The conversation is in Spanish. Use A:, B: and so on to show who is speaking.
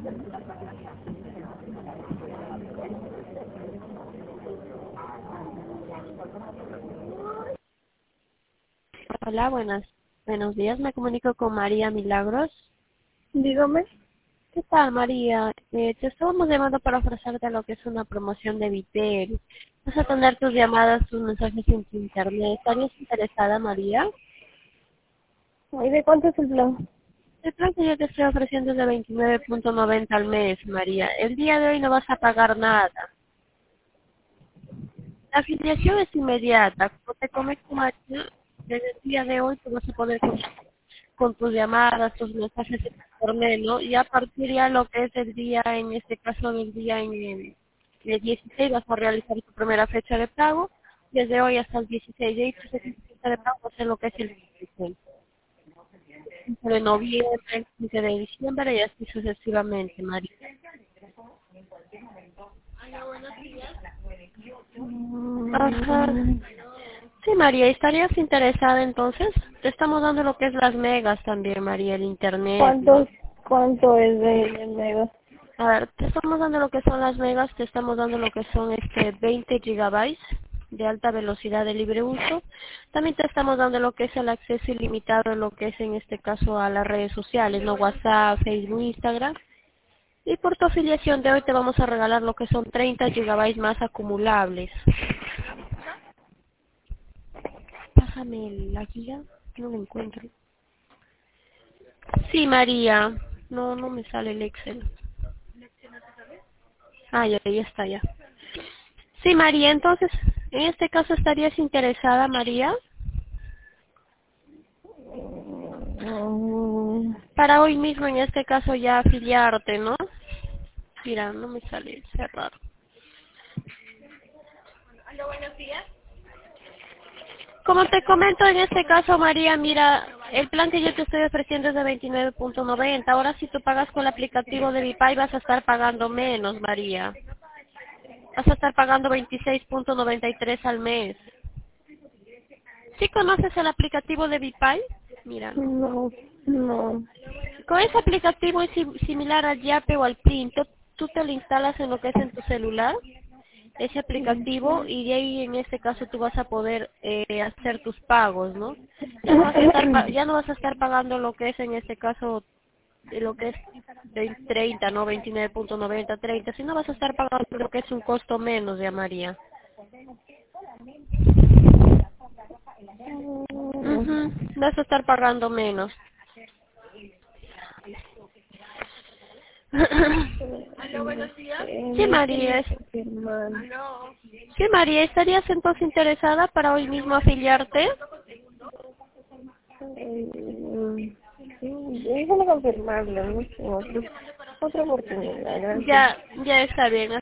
A: Hola, buenos días. Me comunico con María Milagros.
B: Dígame.
A: ¿Qué tal, María? Te estábamos llamando para ofrecerte lo que es una promoción de Vitel. Vas a tener tus llamadas, tus mensajes en tu internet. ¿Estarías interesada, María?
B: ¿Y de cuánto es el plan?
A: El plan que yo te estoy ofreciendo es de 29.90 al mes, María. El día de hoy no vas a pagar nada. La afiliación es inmediata. Como te comento, María, desde el día de hoy tú vas a poder con tus llamadas, tus mensajes en internet, ¿no? Y a partir ya lo que es el día, en este caso del día en el 16 vas a realizar tu primera fecha de pago. Desde hoy hasta el 16 de tu segunda fecha de pago va a ser lo que es el 16 de noviembre, el 15 de diciembre y así sucesivamente, María. Ajá.
B: Mm,
A: Sí, María, ¿estarías interesada entonces? Te estamos dando lo que es las megas también, María, el internet, ¿no?
B: ¿Cuánto es de mega?
A: A ver, te estamos dando lo que son las megas, te estamos dando lo que son 20 gigabytes de alta velocidad de libre uso. También te estamos dando lo que es el acceso ilimitado, lo que es en este caso a las redes sociales, ¿no? WhatsApp, Facebook, Instagram. Y por tu afiliación de hoy te vamos a regalar lo que son 30 gigabytes más acumulables. Pásame la guía, que no lo encuentro. Sí, María. No me sale el Excel. Ah, ya, ahí está ya. Sí, María, entonces, en este caso estarías interesada, María,
B: Mm,
A: para hoy mismo, en este caso, ya afiliarte, ¿no? Mira, no me sale cerrar. Como te comento, en este caso, María, mira, el plan que yo te estoy ofreciendo es de 29.90. Ahora, si tú pagas con el aplicativo de Vipay, vas a estar pagando menos, María. Vas a estar pagando 26.93 al mes. ¿Sí conoces el aplicativo de Vipay? Mira,
B: No, no.
A: con ese aplicativo es similar al Yape o al Plin. Tú te lo instalas en lo que es en tu celular, ese aplicativo, y de ahí en este caso tú vas a poder hacer tus pagos, ¿no? Ya no vas a estar pagando lo que es en este caso de lo que es de 30, no 29.90, 30, sino vas a estar pagando lo que es un costo menos, ya María. Ujú, vas a estar pagando menos.
B: No sé,
A: Sí,
B: me
A: María.
B: gustaría confirmar.
A: Sí, María, ¿estarías entonces interesada para hoy mismo afiliarte?
B: Sí, déjame confirmarlo, no sé, otra oportunidad, gracias.
A: Ya está bien.